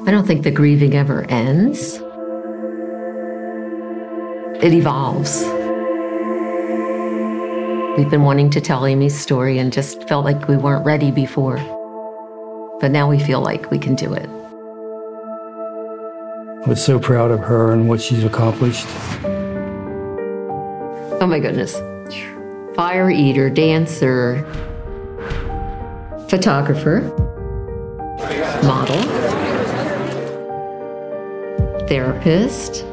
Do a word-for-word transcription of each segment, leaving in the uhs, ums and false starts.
I don't think the grieving ever ends. It evolves. We've been wanting to tell Amy's story and just felt like we weren't ready before. But now we feel like we can do it. I was so proud of her and what she's accomplished. Oh my goodness. Fire eater, dancer, photographer, model, therapist.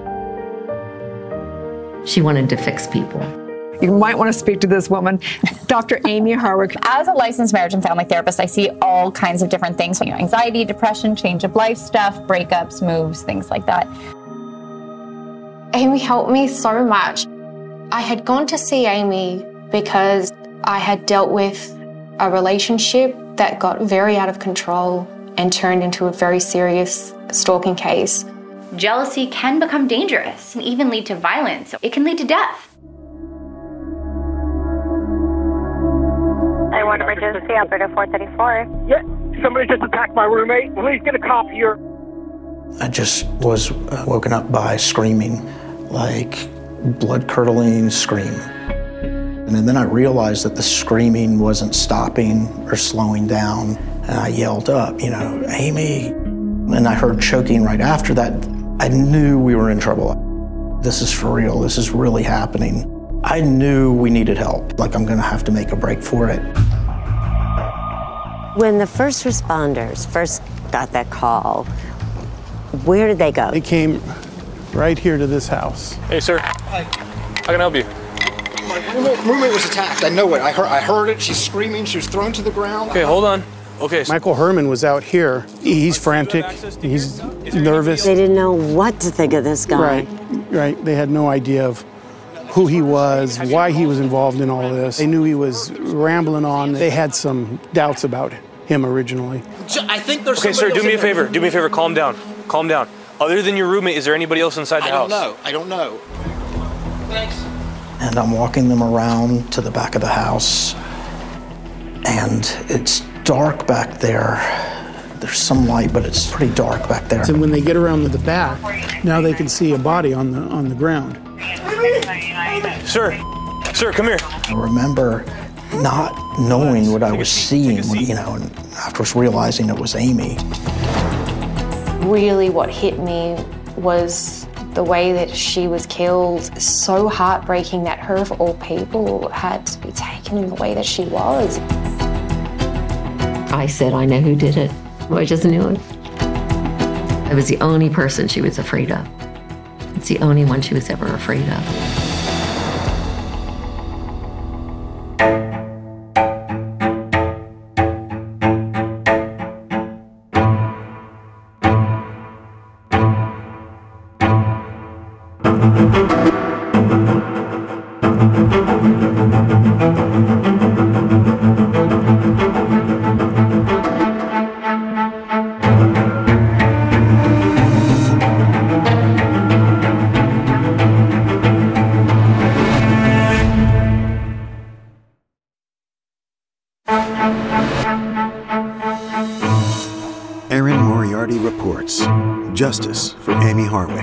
She wanted to fix people. You might want to speak to this woman, Doctor Amy Harwick. As a licensed marriage and family therapist, I see all kinds of different things, you know, anxiety, depression, change of life stuff, breakups, moves, things like that. Amy helped me so much. I had gone to see Amy because I had dealt with a relationship that got very out of control and turned into a very serious stalking case. Jealousy can become dangerous and even lead to violence. It can lead to death. I want emergency, Alberta four thirty-four. Yeah, somebody just attacked my roommate. Please get a cop here. I just was uh, woken up by screaming, like blood-curdling scream. And then I realized that the screaming wasn't stopping or slowing down. And I yelled up, you know, Amy. And I heard choking right after that. I knew we were in trouble. This is for real. This is really happening. I knew we needed help. Like, I'm gonna have to make a break for it. When the first responders first got that call, where did they go? They came right here to this house. Hey, sir. Hi. How can I help you? My roommate, roommate was attacked. I know it. I heard, I heard it. She's screaming. She was thrown to the ground. Okay, hold on. Okay. Michael Herman was out here. He's frantic. He's nervous. They didn't know what to think of this guy. Right, right. They had no idea of who he was, why he was involved in all this. They knew he was rambling on. They had some doubts about him originally. I think there's Okay, sir, do me a favor. Do me a favor. Calm down. Calm down. Other than your roommate, is there anybody else inside the I house? don't know. I don't know. Thanks. And I'm walking them around to the back of the house. And it's dark back there. There's some light, but it's pretty dark back there. So when they get around to the back, now they can see a body on the on the ground. Sir, sir, come here. I remember not knowing what I was seeing, when, you know, and afterwards realizing it was Amy. Really what hit me was the way that she was killed. So heartbreaking that her, of all people, had to be taken in the way that she was. I said, I know who did it. I just knew it. I was the only person she was afraid of. It's the only one she was ever afraid of. Erin Moriarty reports. Justice for Amy Harwick.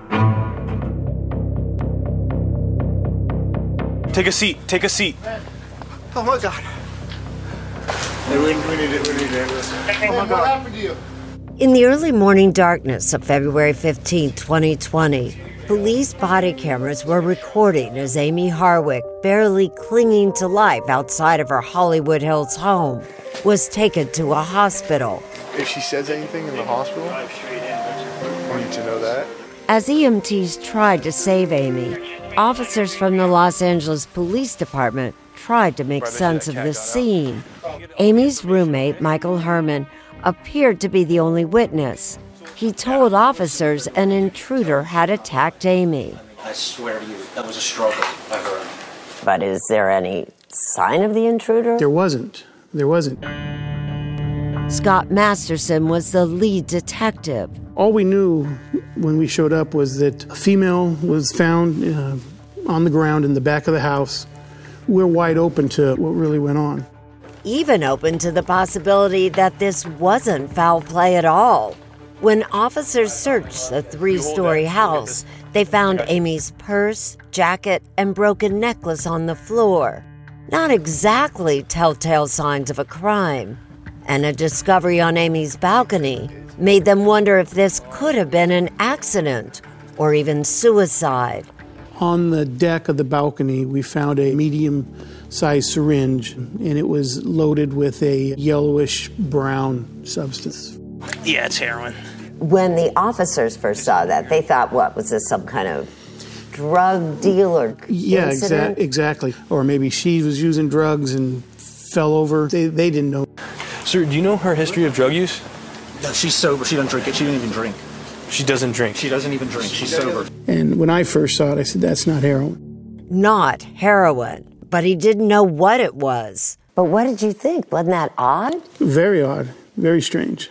Take a seat. Take a seat. Oh my God. Hey, we, we need it. We need it. Oh my God. What happened to you? In the early morning darkness of February fifteenth, twenty twenty, police body cameras were recording as Amy Harwick, barely clinging to life outside of her Hollywood Hills home, was taken to a hospital. If she says anything in the hospital, we need to know that. As E M Ts tried to save Amy, officers from the Los Angeles Police Department tried to make sense of the scene. Amy's roommate, Michael Herman, appeared to be the only witness. He told officers an intruder had attacked Amy. I swear to you, that was a struggle I heard. But is there any sign of the intruder? There wasn't. There wasn't. Scott Masterson was the lead detective. All we knew when we showed up was that a female was found uh, on the ground in the back of the house. We're wide open to what really went on. Even open to the possibility that this wasn't foul play at all. When officers searched the three-story house, they found Amy's purse, jacket, and broken necklace on the floor. Not exactly telltale signs of a crime. And a discovery on Amy's balcony made them wonder if this could have been an accident or even suicide. On the deck of the balcony, we found a medium-sized syringe, and it was loaded with a yellowish-brown substance. Yeah, it's heroin. When the officers first saw that, they thought, what, was this some kind of drug deal or Yeah, incident? exa- exactly. Or maybe she was using drugs and fell over. They, they didn't know. Sir, do you know her history of drug use? No, she's sober. She doesn't drink it. She didn't even drink. She doesn't drink. She doesn't even drink. She's sober. And when I first saw it, I said, that's not heroin. Not heroin, but he didn't know what it was. But what did you think? Wasn't that odd? Very odd. Very strange.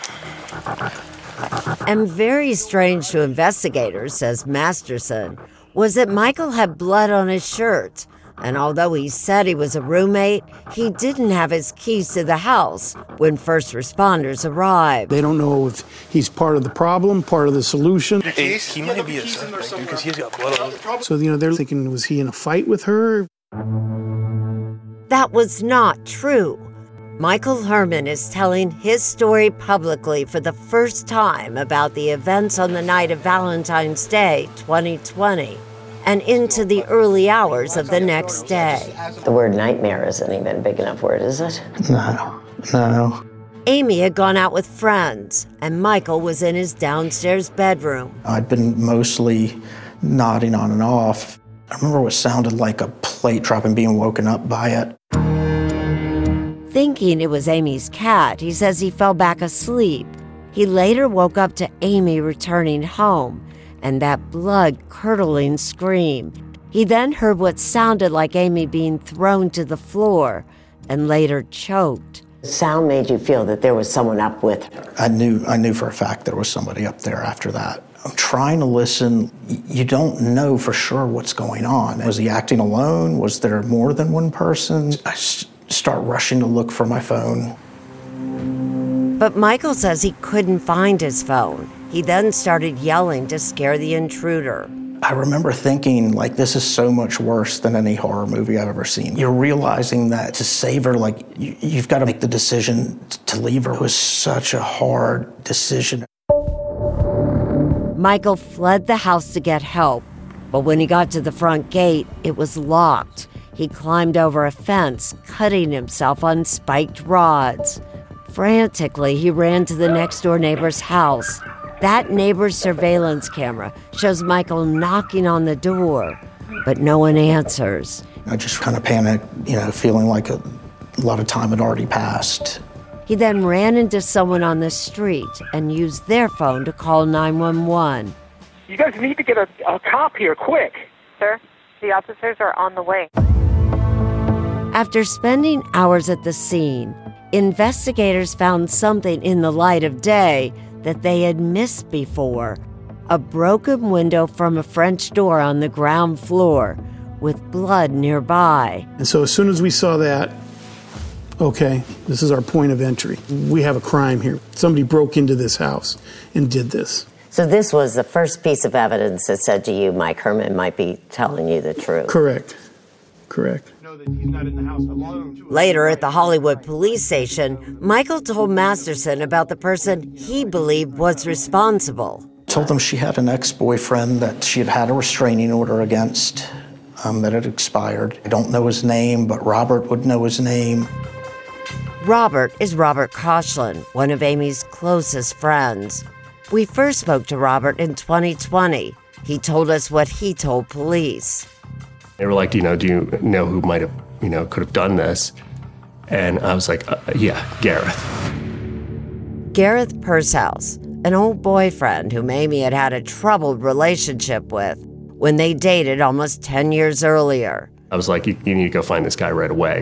And very strange to investigators, says Masterson, was that Michael had blood on his shirt. And although he said he was a roommate, he didn't have his keys to the house when first responders arrived. They don't know if he's part of the problem, part of the solution. Hey, he might be a suspect because he's got blood on him. So, you know, they're thinking, was he in a fight with her? That was not true. Michael Herman is telling his story publicly for the first time about the events on the night of Valentine's Day, twenty twenty. And into the early hours of the next day. The word nightmare isn't even a big enough word, is it? No, no. Amy had gone out with friends, and Michael was in his downstairs bedroom. I'd been mostly nodding on and off. I remember what sounded like a plate drop and being woken up by it. Thinking it was Amy's cat, he says he fell back asleep. He later woke up to Amy returning home and that blood-curdling scream. He then heard what sounded like Amy being thrown to the floor and later choked. The sound made you feel that there was someone up with her. I knew, I knew for a fact there was somebody up there after that. I'm trying to listen. You don't know for sure what's going on. Was he acting alone? Was there more than one person? I start rushing to look for my phone. But Michael says he couldn't find his phone. He then started yelling to scare the intruder. I remember thinking, like, this is so much worse than any horror movie I've ever seen. You're realizing that to save her, like, you, you've got to make the decision t- to leave her. It was such a hard decision. Michael fled the house to get help, but when he got to the front gate, it was locked. He climbed over a fence, cutting himself on spiked rods. Frantically, he ran to the next-door neighbor's house. That neighbor's surveillance camera shows Michael knocking on the door, but no one answers. I just kind of panicked, you know, feeling like a, a lot of time had already passed. He then ran into someone on the street and used their phone to call nine one one. You guys need to get a, a cop here, quick. Sir, the officers are on the way. After spending hours at the scene, investigators found something in the light of day that they had missed before. A broken window from a French door on the ground floor with blood nearby. And so as soon as we saw that, okay, this is our point of entry. We have a crime here. Somebody broke into this house and did this. So this was the first piece of evidence that said to you, Mike Herman might be telling you the truth. Correct. Correct. Later at the Hollywood police station, Michael told Masterson about the person he believed was responsible. Told them she had an ex-boyfriend that she had had a restraining order against um, that had expired. I don't know his name, but Robert would know his name. Robert is Robert Koshland, one of Amy's closest friends. We first spoke to Robert in twenty twenty. He told us what he told police. They were like, you know, do you know who might have, you know, could have done this? And I was like, uh, yeah, Gareth. Gareth Pershouse, an old boyfriend whom Amy had had a troubled relationship with when they dated almost ten years earlier. I was like, you, you need to go find this guy right away.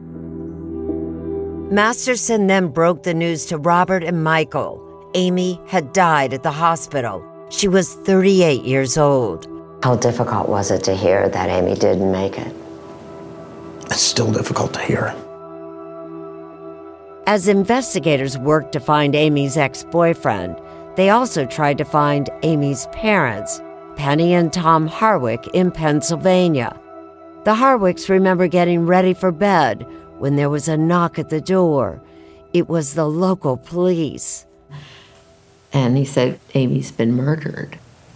Masterson then broke the news to Robert and Michael. Amy had died at the hospital. She was thirty-eight years old. How difficult was it to hear that Amy didn't make it? It's still difficult to hear. As investigators worked to find Amy's ex-boyfriend, They also tried to find Amy's parents, Penny and Tom Harwick, in Pennsylvania. The Harwicks remember getting ready for bed when there was a knock at the door. It was the local police. And he said, Amy's been murdered.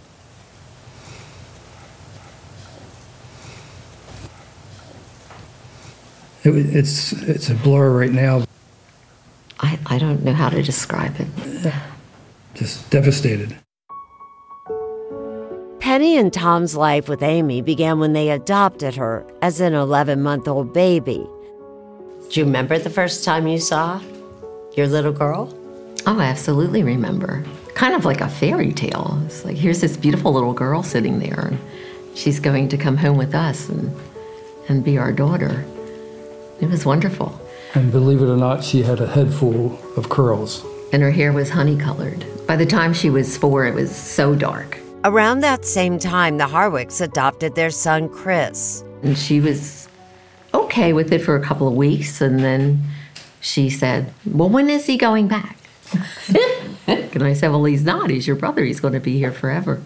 It, it's it's a blur right now. I, I don't know how to describe it. Just devastated. Penny and Tom's life with Amy began when they adopted her as an eleven-month-old baby. Do you remember the first time you saw your little girl? Oh, I absolutely remember. Kind of like a fairy tale. It's like, here's this beautiful little girl sitting there, and she's going to come home with us and, and be our daughter. It was wonderful. And believe it or not, she had a head full of curls. And her hair was honey-colored. By the time she was four, it was so dark. Around that same time, the Harwicks adopted their son, Chris. And she was okay with it for a couple of weeks, and then she said, well, when is he going back? And I said, well, he's not. He's your brother. He's going to be here forever.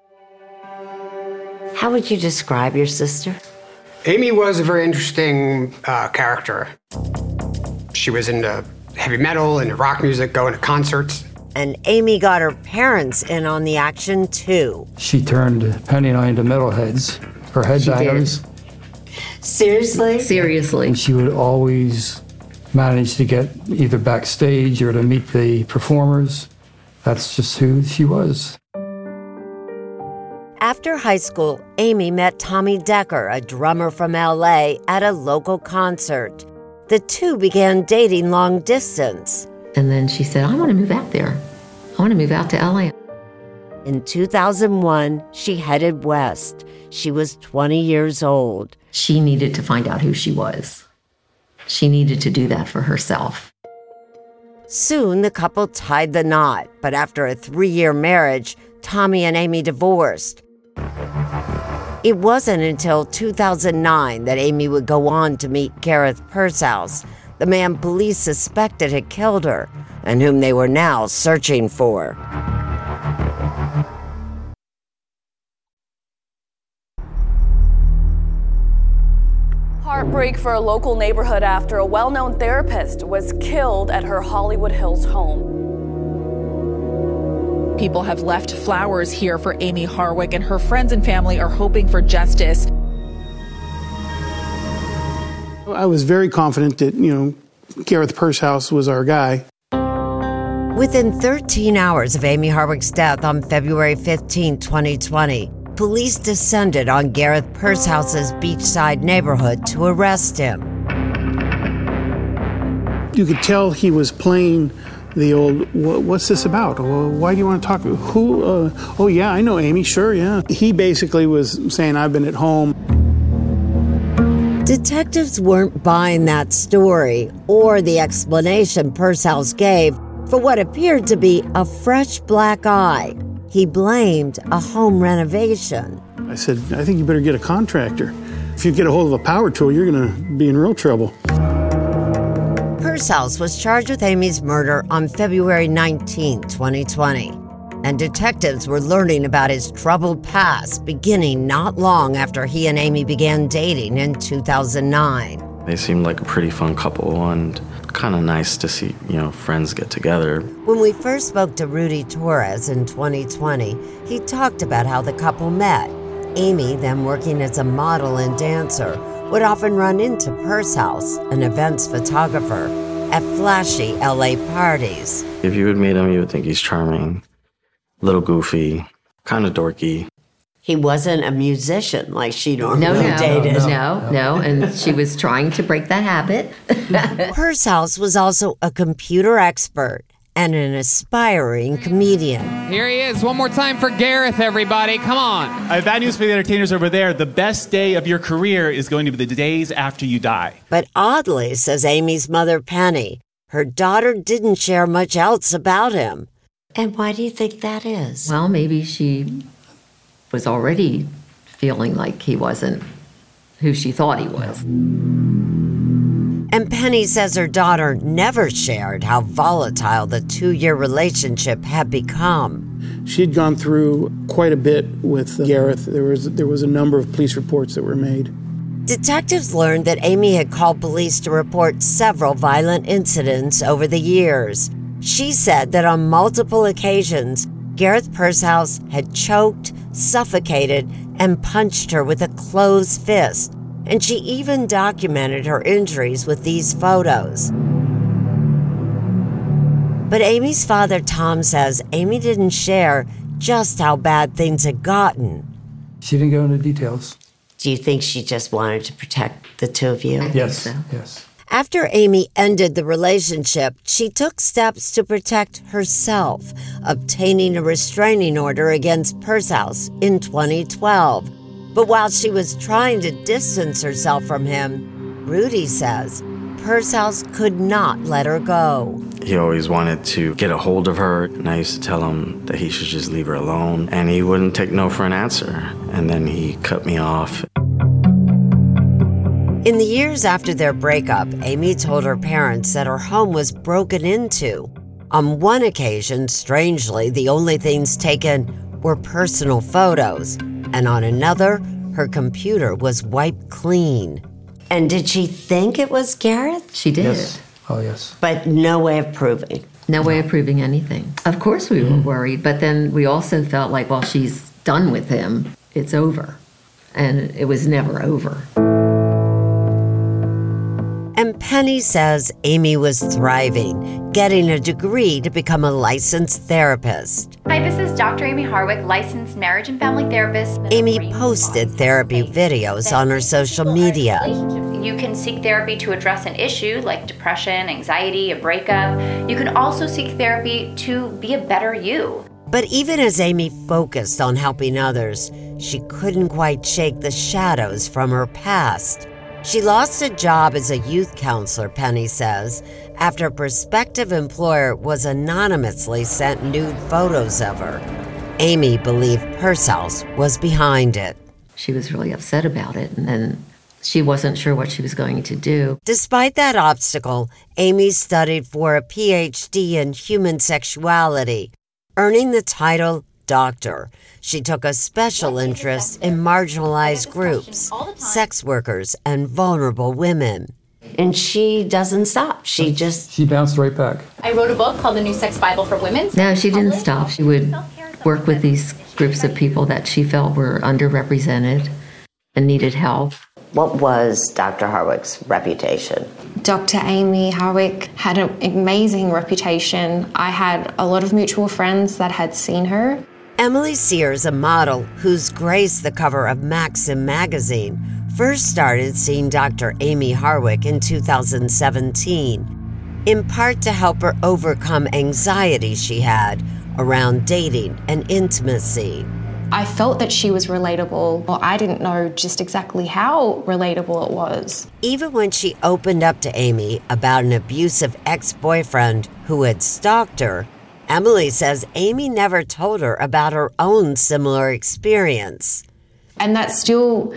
How would you describe your sister? Amy was a very interesting uh, character. She was into heavy metal and rock music, going to concerts. And Amy got her parents in on the action, too. She turned Penny and I into metalheads, her head bangers. Seriously? Seriously. And she would always manage to get either backstage or to meet the performers. That's just who she was. After high school, Amy met Tommy Decker, a drummer from L A, at a local concert. The two began dating long distance. And then she said, I want to move out there. I want to move out to L A. In two thousand one, she headed west. She was twenty years old. She needed to find out who she was. She needed to do that for herself. Soon, the couple tied the knot, but after a three-year marriage, Tommy and Amy divorced. It wasn't until two thousand nine that Amy would go on to meet Gareth Pershouse, the man police suspected had killed her, and whom they were now searching for. Heartbreak for a local neighborhood after a well-known therapist was killed at her Hollywood Hills home. People have left flowers here for Amy Harwick, and her friends and family are hoping for justice. I was very confident that, you know, Gareth Pershouse was our guy. Within thirteen hours of Amy Harwick's death on February fifteenth, twenty twenty, police descended on Gareth Pershouse's beachside neighborhood to arrest him. You could tell he was playing the old, what's this about? Why do you want to talk? Who? Uh, oh, yeah, I know Amy. Sure, yeah. He basically was saying, I've been at home. Detectives weren't buying that story or the explanation Pershouse gave for what appeared to be a fresh black eye. He blamed a home renovation. I said, I think you better get a contractor. If you get a hold of a power tool, you're going to be in real trouble. Pershouse was charged with Amy's murder on February nineteenth, twenty twenty. And detectives were learning about his troubled past beginning not long after he and Amy began dating in two thousand nine. They seemed like a pretty fun couple and kind of nice to see, you know, friends get together. When we first spoke to Rudy Torres in twenty twenty, he talked about how the couple met. Amy, then working as a model and dancer, would often run into Pershouse, an events photographer, at flashy L A parties. If you would meet him, you would think he's charming, a little goofy, kind of dorky. He wasn't a musician like she normally no, no, dated. No, no, no, and she was trying to break that habit. Pershouse was also a computer expert and an aspiring comedian. Here he is, one more time for Gareth, everybody, come on. I have bad news for the entertainers over there. The best day of your career is going to be the days after you die. But oddly, says Amy's mother, Penny, her daughter didn't share much else about him. And why do you think that is? Well, maybe she was already feeling like he wasn't who she thought he was. And Penny says her daughter never shared how volatile the two-year relationship had become. She'd gone through quite a bit with Gareth. There was there was a number of police reports that were made. Detectives learned that Amy had called police to report several violent incidents over the years. She said that on multiple occasions, Gareth Purcell had choked, suffocated, and punched her with a closed fist, and she even documented her injuries with these photos. But Amy's father, Tom, says Amy didn't share just how bad things had gotten. She didn't go into details. Do you think she just wanted to protect the two of you? Yes, yes. After Amy ended the relationship, she took steps to protect herself, obtaining a restraining order against Purcell in twenty twelve. But while she was trying to distance herself from him, Rudy says Purcell could not let her go. He always wanted to get a hold of her, and I used to tell him that he should just leave her alone, and he wouldn't take no for an answer. And then he cut me off. In the years after their breakup, Amy told her parents that her home was broken into. On one occasion, strangely, the only things taken were personal photos, and on another, her computer was wiped clean. And did she think it was Gareth? She did. Yes. Oh, yes. But no way of proving. No way of proving anything. Of course we were Mm-hmm. worried, but then we also felt like, well, she's done with him. It's over. And it was never over. And Penny says Amy was thriving, getting a degree to become a licensed therapist. Hi, this is Doctor Amy Harwick, licensed marriage and family therapist. Amy posted therapy videos on her social media. You can seek therapy to address an issue like depression, anxiety, a breakup. You can also seek therapy to be a better you. But even as Amy focused on helping others, she couldn't quite shake the shadows from her past. She lost a job as a youth counselor, Penny says, after a prospective employer was anonymously sent nude photos of her. Amy believed Purcell was behind it. She was really upset about it, and then she wasn't sure what she was going to do. Despite that obstacle, Amy studied for a P H D in human sexuality, earning the title doctor. She took a special interest in marginalized groups, sex workers, and vulnerable women. And she doesn't stop. She just... She bounced right back. I wrote a book called The New Sex Bible for Women. No, she didn't stop. She would work with these groups of people that she felt were underrepresented and needed help. What was Doctor Harwick's reputation? Doctor Amy Harwick had an amazing reputation. I had a lot of mutual friends that had seen her. Emily Sears, a model who's graced the cover of Maxim magazine, first started seeing Doctor Amy Harwick in two thousand seventeen, in part to help her overcome anxiety she had around dating and intimacy. I felt that she was relatable. Well, I didn't know just exactly how relatable it was. Even when she opened up to Amy about an abusive ex-boyfriend who had stalked her, Emily says Amy never told her about her own similar experience. And that still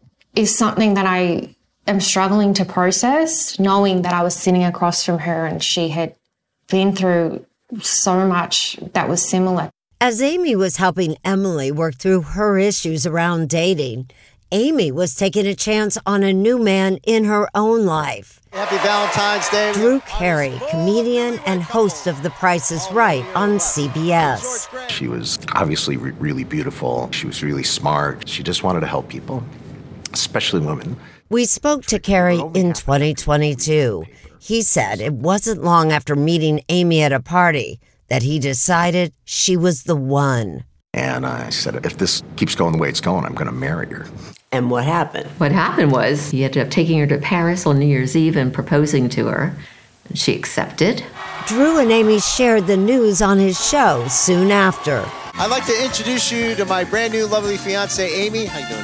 is something that I am struggling to process, knowing that I was sitting across from her and she had been through so much that was similar. As Amy was helping Emily work through her issues around dating, Amy was taking a chance on a new man in her own life. Happy Valentine's Day. Drew Carey, comedian and host of The Price is Right on C B S. She was obviously re- really beautiful. She was really smart. She just wanted to help people, especially women. We spoke to Carey in twenty twenty-two. He said it wasn't long after meeting Amy at a party that he decided she was the one. And I said, if this keeps going the way it's going, I'm going to marry her. And what happened? What happened was he ended up taking her to Paris on New Year's Eve and proposing to her. And she accepted. Drew and Amy shared the news on his show soon after. I'd like to introduce you to my brand new lovely fiance, Amy. How you doing,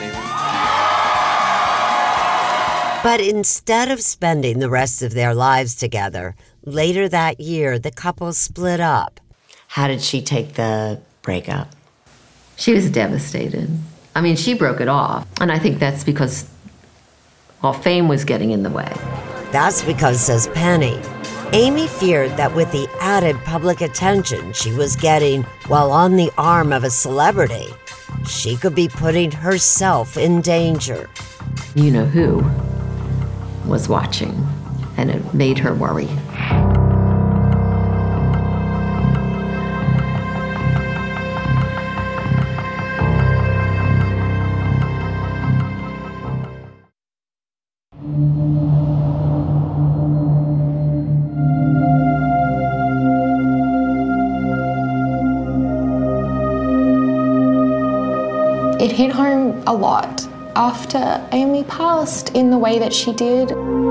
Amy? But instead of spending the rest of their lives together, later that year, the couple split up. How did she take the breakup? She was devastated. I mean, she broke it off. And I think that's because, well, fame was getting in the way. That's because, says Penny, Amy feared that with the added public attention she was getting while on the arm of a celebrity, she could be putting herself in danger. You know who was watching, and it made her worry. It hit home a lot after Amy passed in the way that she did.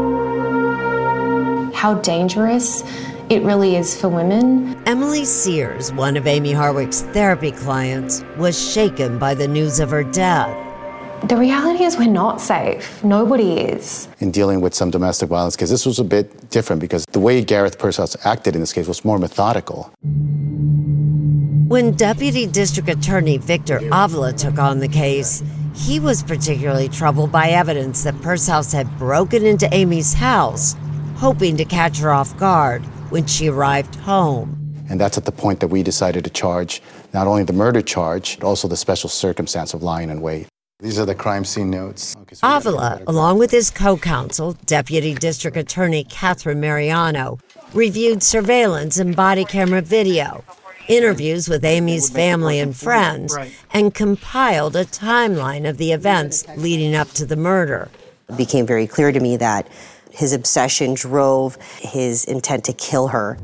How dangerous it really is for women. Emily Sears, one of Amy Harwick's therapy clients, was shaken by the news of her death. The reality is we're not safe. Nobody is. In dealing with some domestic violence case, this was a bit different because the way Gareth Pershouse acted in this case was more methodical. When Deputy District Attorney Victor Avila took on the case, he was particularly troubled by evidence that Pershouse had broken into Amy's house, hoping to catch her off guard when she arrived home. And that's at the point that we decided to charge not only the murder charge, but also the special circumstance of lying in wait. These are the crime scene notes. Okay, so Avila, along with his co-counsel, Deputy District Attorney Catherine Mariano, reviewed surveillance and body camera video, interviews with Amy's family and friends, and compiled a timeline of the events leading up to the murder. It became very clear to me that his obsession drove his intent to kill her.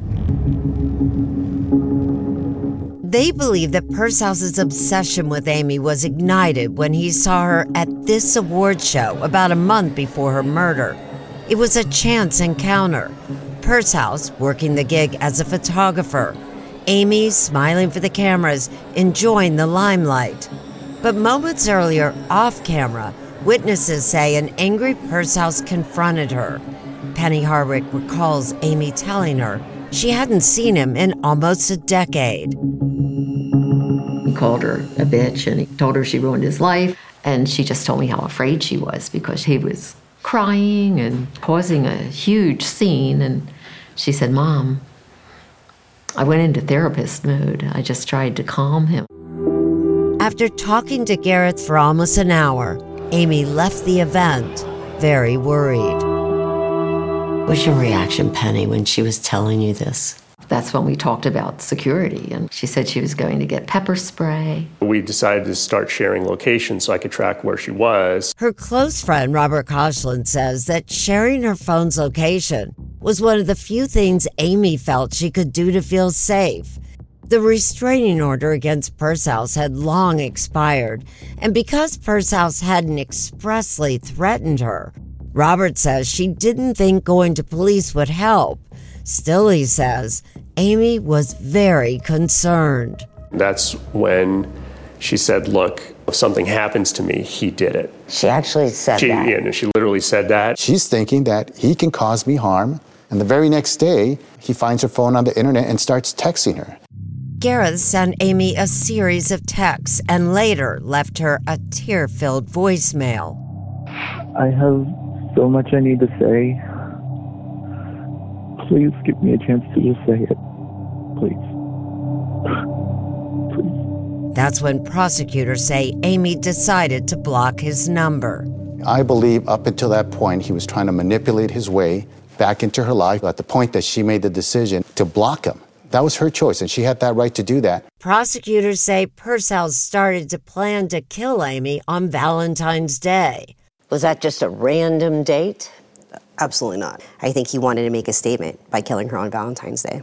They believe that Pershouse's obsession with Amy was ignited when he saw her at this award show about a month before her murder. It was a chance encounter. Pershouse working the gig as a photographer, Amy smiling for the cameras, enjoying the limelight. But moments earlier, off camera, witnesses say an angry Pershouse confronted her. Penny Harwick recalls Amy telling her she hadn't seen him in almost a decade. He called her a bitch and he told her she ruined his life. And she just told me how afraid she was because he was crying and causing a huge scene. And she said, "Mom, I went into therapist mode. I just tried to calm him." After talking to Gareth for almost an hour, Amy left the event very worried. What's your reaction, Penny, when she was telling you this? That's when we talked about security, and she said she was going to get pepper spray. We decided to start sharing locations so I could track where she was. Her close friend, Robert Koshland, says that sharing her phone's location was one of the few things Amy felt she could do to feel safe. The restraining order against Pershouse had long expired, and because Pershouse hadn't expressly threatened her, Robert says she didn't think going to police would help. Still, he says, Amy was very concerned. That's when she said, "Look, if something happens to me, he did it." She actually said she, that. Yeah, no, she literally said that. She's thinking that he can cause me harm, and the very next day, he finds her phone on the internet and starts texting her. Gareth sent Amy a series of texts and later left her a tear-filled voicemail. I have so much I need to say. Please give me a chance to just say it. Please. Please. That's when prosecutors say Amy decided to block his number. I believe up until that point, he was trying to manipulate his way back into her life at the point that she made the decision to block him. That was her choice, and she had that right to do that. Prosecutors say Pershouse started to plan to kill Amy on Valentine's Day. Was that just a random date? Absolutely not. I think he wanted to make a statement by killing her on Valentine's Day.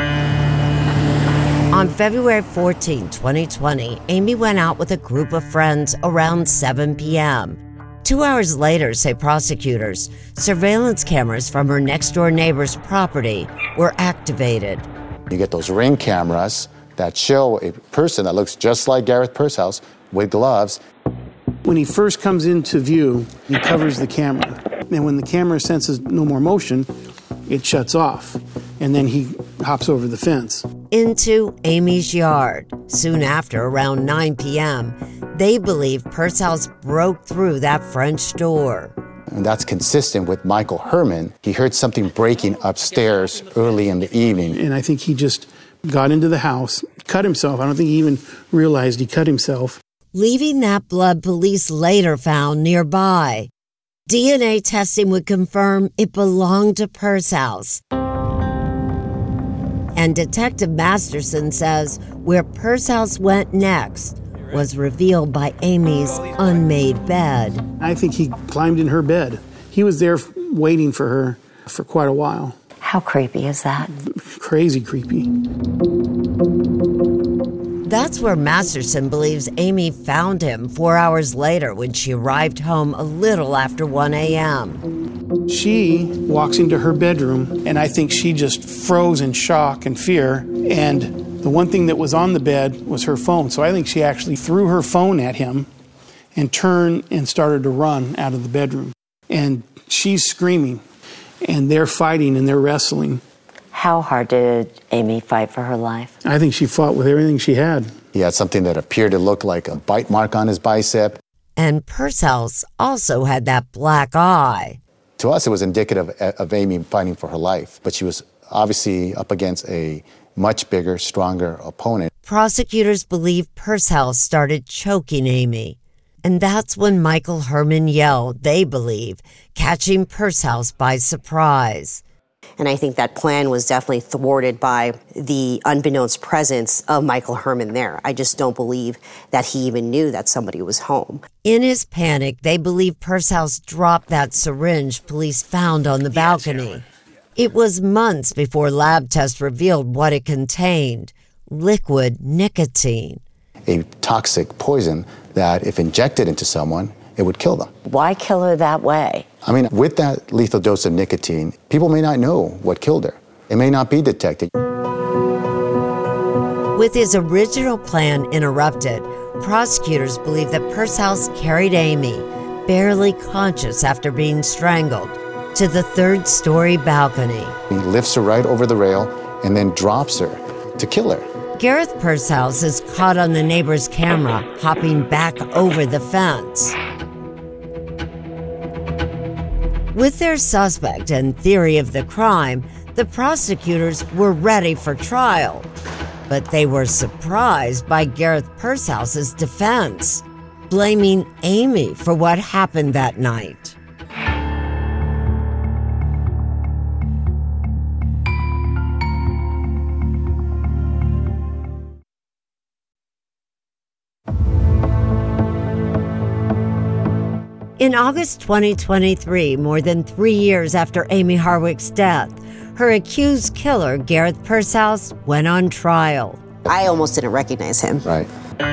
On February fourteenth, twenty twenty, Amy went out with a group of friends around seven p.m. Two hours later, say prosecutors, surveillance cameras from her next-door neighbor's property were activated. You get those Ring cameras that show a person that looks just like Gareth Pershouse with gloves. When he first comes into view, he covers the camera. And when the camera senses no more motion, it shuts off. And then he hops over the fence. Into Amy's yard. Soon after, around nine p.m., they believe Pershouse broke through that French door. And that's consistent with Michael Herman. He heard something breaking upstairs early in the evening. And I think he just got into the house, cut himself. I don't think he even realized he cut himself. Leaving that blood police later found nearby. D N A testing would confirm it belonged to Purcell's. And Detective Masterson says where Purcell's went next was revealed by Amy's unmade bed. I think he climbed in her bed. He was there waiting for her for quite a while. How creepy is that? Crazy creepy. That's where Masterson believes Amy found him four hours later when she arrived home a little after one a.m. She walks into her bedroom, and I think she just froze in shock and fear. And the one thing that was on the bed was her phone. So I think she actually threw her phone at him and turned and started to run out of the bedroom. And she's screaming, and they're fighting and they're wrestling. How hard did Amy fight for her life? I think she fought with everything she had. He had something that appeared to look like a bite mark on his bicep. And Purcell's also had that black eye. To us, it was indicative of Amy fighting for her life, but she was obviously up against a much bigger, stronger opponent. Prosecutors believe Purcell started choking Amy. And that's when Michael Herman yelled, they believe, catching Purcell's by surprise. And I think that plan was definitely thwarted by the unbeknownst presence of Michael Herman there. I just don't believe that he even knew that somebody was home. In his panic, they believe Purcell's dropped that syringe police found on the balcony. It was months before lab tests revealed what it contained: liquid nicotine. A toxic poison that, if injected into someone, it would kill them. Why kill her that way? I mean, with that lethal dose of nicotine, people may not know what killed her. It may not be detected. With his original plan interrupted, prosecutors believe that Purcell's carried Amy, barely conscious after being strangled, to the third-story balcony. He lifts her right over the rail and then drops her to kill her. Gareth Purcell's is caught on the neighbor's camera hopping back over the fence. With their suspect and theory of the crime, the prosecutors were ready for trial. But they were surprised by Gareth Purcell's defense, blaming Amy for what happened that night. In August twenty twenty-three, more than three years after Amy Harwick's death, her accused killer, Gareth Purcell, went on trial. I almost didn't recognize him. Right.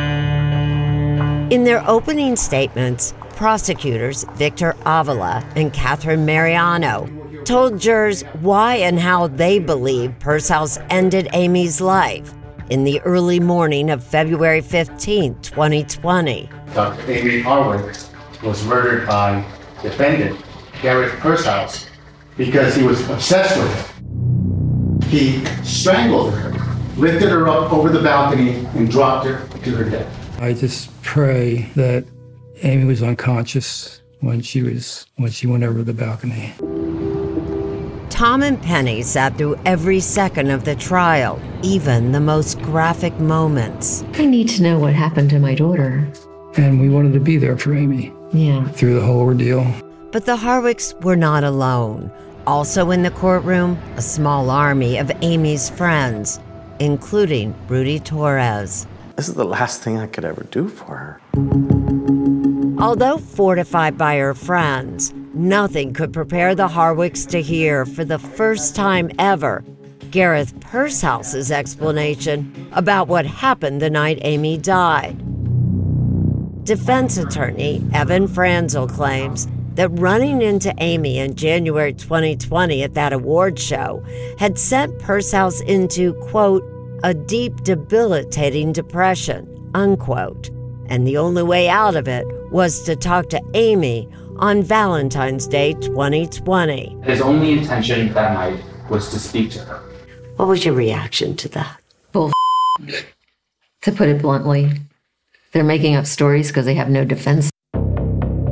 In their opening statements, prosecutors Victor Avila and Catherine Mariano told jurors why and how they believe Purcell's ended Amy's life in the early morning of February fifteenth, twenty twenty. Doctor Amy Harwick was murdered by defendant Gareth Purcell because he was obsessed with her. He strangled her, lifted her up over the balcony, and dropped her to her death. I just pray that Amy was unconscious when she was when she went over the balcony. Tom and Penny sat through every second of the trial, even the most graphic moments. I need to know what happened to my daughter. And we wanted to be there for Amy. Yeah. Through the whole ordeal. But the Harwicks were not alone. Also in the courtroom, a small army of Amy's friends, including Rudy Torres. This is the last thing I could ever do for her. Although fortified by her friends, nothing could prepare the Harwicks to hear, for the first time ever, Gareth Purcell's explanation about what happened the night Amy died. Defense attorney Evan Franzel claims that running into Amy in January twenty twenty at that award show had sent Purcell's into, quote, a deep, debilitating depression, unquote. And the only way out of it was to talk to Amy on Valentine's Day twenty twenty. His only intention that night was to speak to her. What was your reaction to that? Bull, to put it bluntly. They're making up stories because they have no defense.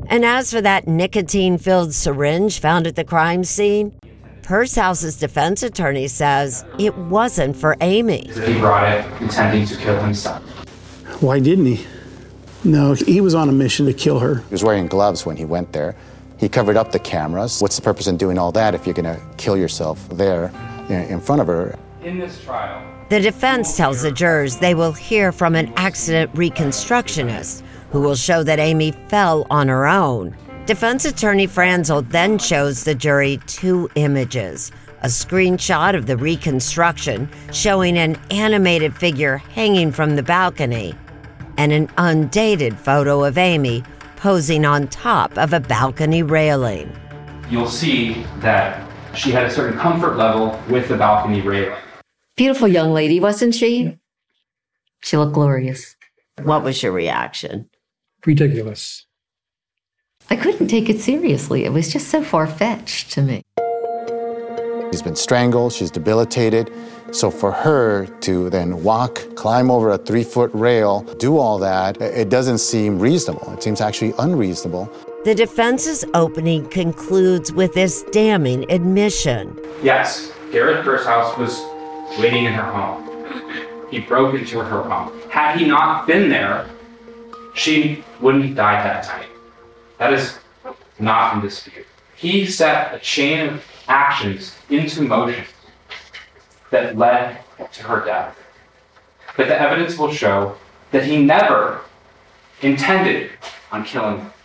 And as for that nicotine-filled syringe found at the crime scene, Purcell's defense attorney says it wasn't for Amy. He brought it intending to kill himself. Why didn't he? No, he was on a mission to kill her. He was wearing gloves when he went there. He covered up the cameras. What's the purpose in doing all that if you're going to kill yourself there in front of her? In this trial, the defense tells the jurors they will hear from an accident reconstructionist who will show that Amy fell on her own. Defense attorney Franzel then shows the jury two images, a screenshot of the reconstruction showing an animated figure hanging from the balcony, and an undated photo of Amy posing on top of a balcony railing. you'll see that she had a certain comfort level with the balcony railing. Beautiful young lady, wasn't she? She looked glorious. What was your reaction? Ridiculous. I couldn't take it seriously. It was just so far-fetched to me. She's been strangled, she's debilitated. So for her to then walk, climb over a three-foot rail, do all that, it doesn't seem reasonable. It seems actually unreasonable. The defense's opening concludes with this damning admission. Yes, Gareth Purcell was waiting in her home. He broke into her home. Had he not been there, she wouldn't have died that night. That is not in dispute. He set a chain of actions into motion that led to her death. But the evidence will show that he never intended on killing her.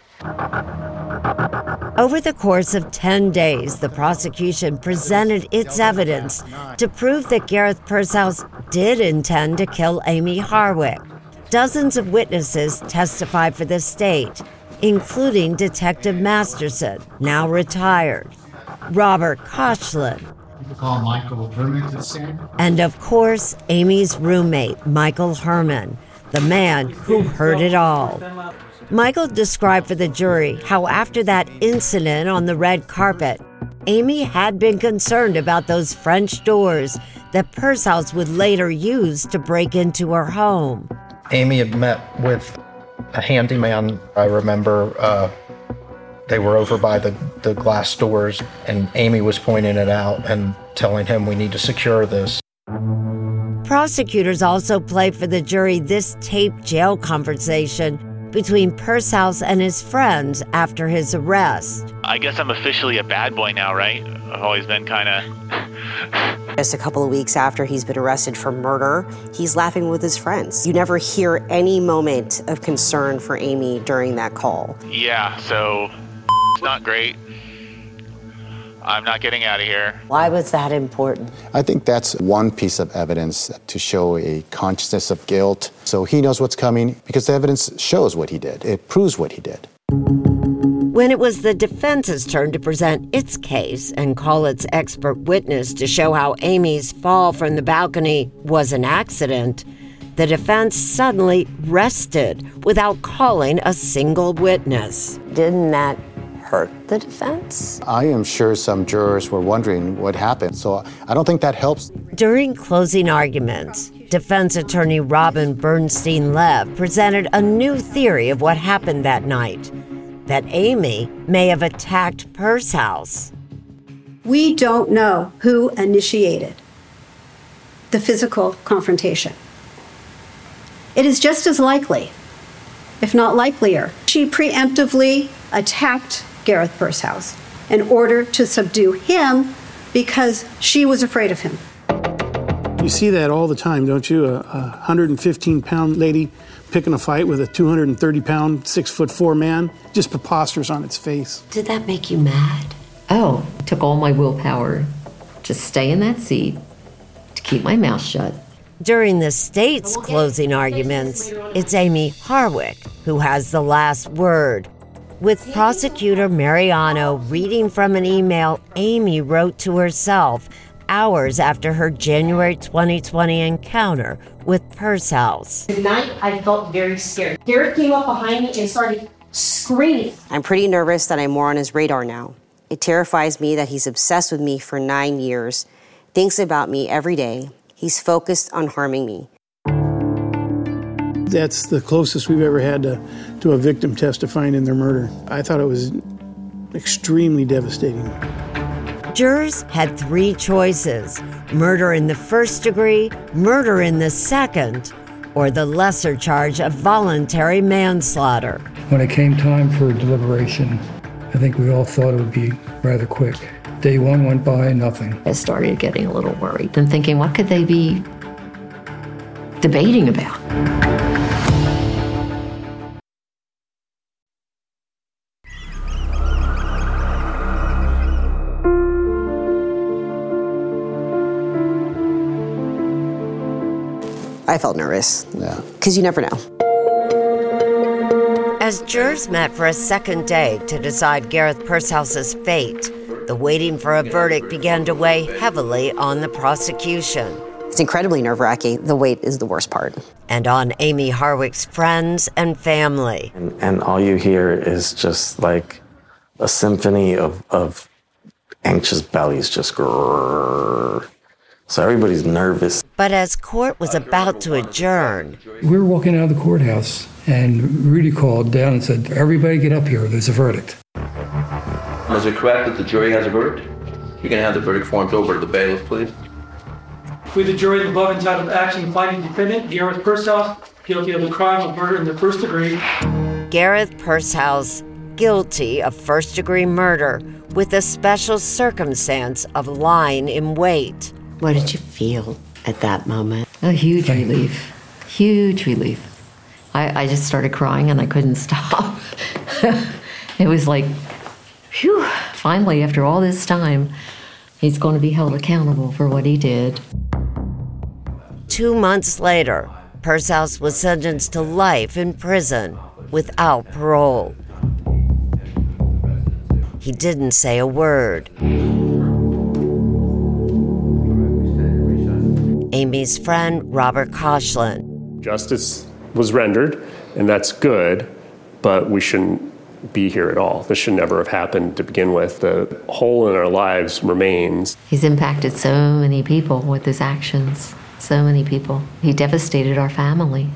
Over the course of ten days, the prosecution presented its evidence to prove that Gareth Purcell did intend to kill Amy Harwick. Dozens of witnesses testified for the state, including Detective Masterson, now retired, Robert Koechlin, call Michael Herman to stand. And of course, Amy's roommate, Michael Herman, the man who heard it all. Michael described for the jury how after that incident on the red carpet, Amy had been concerned about those French doors that Purcell would later use to break into her home. Amy had met with a handyman. I remember uh, they were over by the, the glass doors, and Amy was pointing it out and telling him we need to secure this. Prosecutors also played for the jury this taped jail conversation between Purcell and his friends after his arrest. I guess I'm officially a bad boy now, right? I've always been kind of... Just a couple of weeks after he's been arrested for murder, he's laughing with his friends. You never hear any moment of concern for Amy during that call. Yeah, so it's not great. I'm not getting out of here. Why was that important? I think that's one piece of evidence to show a consciousness of guilt. So he knows what's coming because the evidence shows what he did. It proves what he did. When it was the defense's turn to present its case and call its expert witness to show how Amy's fall from the balcony was an accident, the defense suddenly rested without calling a single witness. Didn't that hurt the defense? I am sure some jurors were wondering what happened, so I don't think that helps. During closing arguments, defense attorney Robin Bernstein-Lev presented a new theory of what happened that night, that Amy may have attacked Purcell. We don't know who initiated the physical confrontation. It is just as likely, if not likelier, she preemptively attacked Gareth Purcell in order to subdue him because she was afraid of him. You see that all the time, don't you? A, a one hundred fifteen pound lady picking a fight with a two hundred thirty pound, six foot four man. Just preposterous on its face. Did that make you mad? Oh, it took all my willpower to stay in that seat, to keep my mouth shut. During the state's closing arguments, it's Amy Harwick who has the last word, with prosecutor Mariano reading from an email Amy wrote to herself hours after her January twenty twenty encounter with Purcell. The night I felt very scared. Gareth came up behind me and started screaming. I'm pretty nervous that I'm more on his radar now. It terrifies me that he's obsessed with me for nine years, thinks about me every day. He's focused on harming me. That's the closest we've ever had to, to a victim testifying in their murder. I thought it was extremely devastating. Jurors had three choices: murder in the first degree, murder in the second, or the lesser charge of voluntary manslaughter. When it came time for deliberation, I think we all thought it would be rather quick. Day one went by, nothing. I started getting a little worried and thinking, what could they be debating about? I felt nervous. Yeah. Because you never know. As jurors met for a second day to decide Gareth Purcell's fate, the waiting for a verdict began to weigh heavily on the prosecution. It's incredibly nerve-wracking. The wait is the worst part. And on Amy Harwick's friends and family. And, and all you hear is just like a symphony of, of anxious bellies just grrr. So everybody's nervous. But as court was about to adjourn, we were walking out of the courthouse, and Rudy called down and said, everybody get up here, there's a verdict. Is it correct that the jury has a verdict? You can hand the verdict forms over to the bailiff, please. We, the jury, the above entitled action finding defendant Gareth Purcell guilty of the crime of murder in the first degree. Gareth Purcell's guilty of first-degree murder with a special circumstance of lying in wait. What did you feel at that moment? A huge relief. Huge relief. I, I just started crying and I couldn't stop. It was like, phew, finally, after all this time, he's going to be held accountable for what he did. Two months later, Purcell was sentenced to life in prison without parole. He didn't say a word. Amy's friend, Robert Koshland. Justice was rendered, and that's good, but we shouldn't be here at all. This should never have happened to begin with. The hole in our lives remains. He's impacted so many people with his actions, so many people. He devastated our family.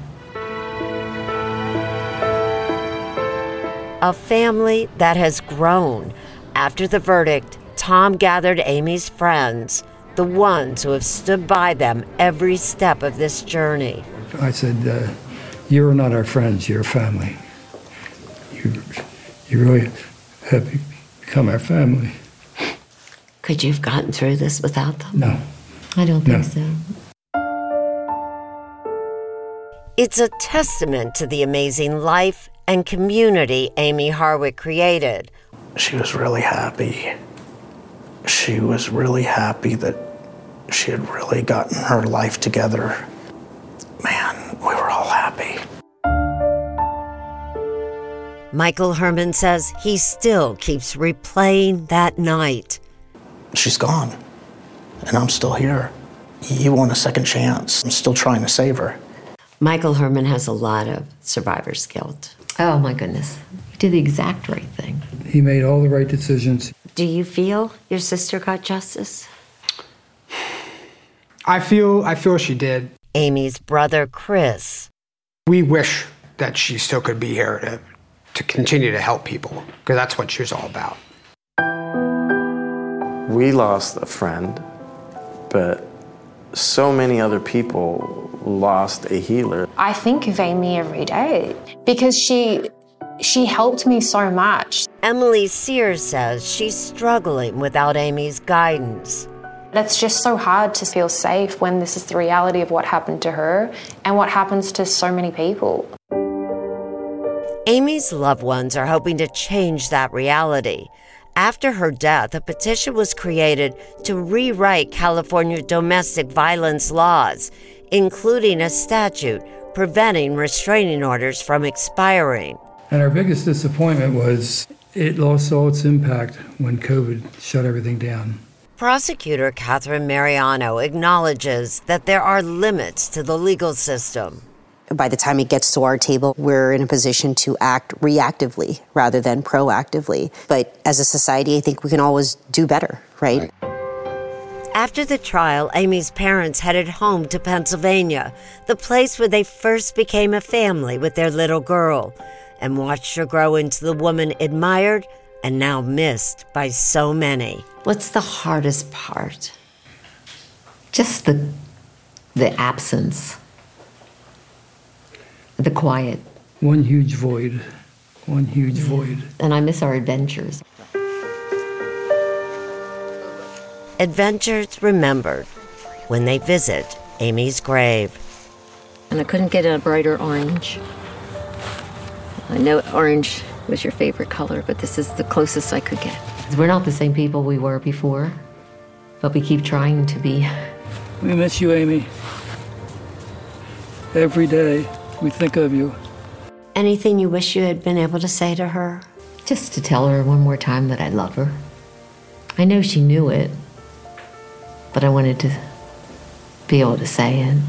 A family that has grown. After the verdict, Tom gathered Amy's friends, the ones who have stood by them every step of this journey. I said, uh, you're not our friends, you're family. You, you really have become our family. Could you have gotten through this without them? No. I don't think No. so. It's a testament to the amazing life and community Amy Harwick created. She was really happy. She was really happy that she had really gotten her life together. Man, we were all happy. Michael Herman says he still keeps replaying that night. She's gone, and I'm still here. You want a second chance. I'm still trying to save her. Michael Herman has a lot of survivor's guilt. Oh my goodness. He did the exact right thing. He made all the right decisions. Do you feel your sister got justice? I feel I feel she did. Amy's brother, Chris. We wish that she still could be here to, to continue to help people, because that's what she was all about. We lost a friend, but so many other people lost a healer. I think of Amy every day because she she helped me so much. Emily Sears says she's struggling without Amy's guidance. It's just so hard to feel safe when this is the reality of what happened to her and what happens to so many people. Amy's loved ones are hoping to change that reality. After her death, a petition was created to rewrite California domestic violence laws, including a statute preventing restraining orders from expiring. And our biggest disappointment was it lost all its impact when COVID shut everything down. Prosecutor Catherine Mariano acknowledges that there are limits to the legal system. By the time it gets to our table, we're in a position to act reactively rather than proactively. But as a society, I think we can always do better, right? After the trial, Amy's parents headed home to Pennsylvania, the place where they first became a family with their little girl. and watched her grow into the woman admired and now missed by so many. What's the hardest part? Just the the absence, the quiet. One huge void, one huge void. And I miss our adventures. Adventures remembered when they visit Amy's grave. And I couldn't get a brighter orange. I know orange was your favorite color, but this is the closest I could get. We're not the same people we were before, but we keep trying to be. We miss you, Amy. Every day we think of you. Anything you wish you had been able to say to her? Just to tell her one more time that I love her. I know she knew it, but I wanted to be able to say it.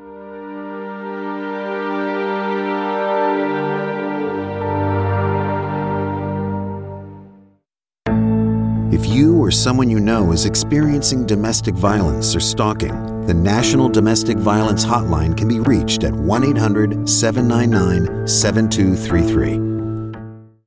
If you or someone you know is experiencing domestic violence or stalking, the National Domestic Violence Hotline can be reached at one eight hundred, seven nine nine, seven two three three.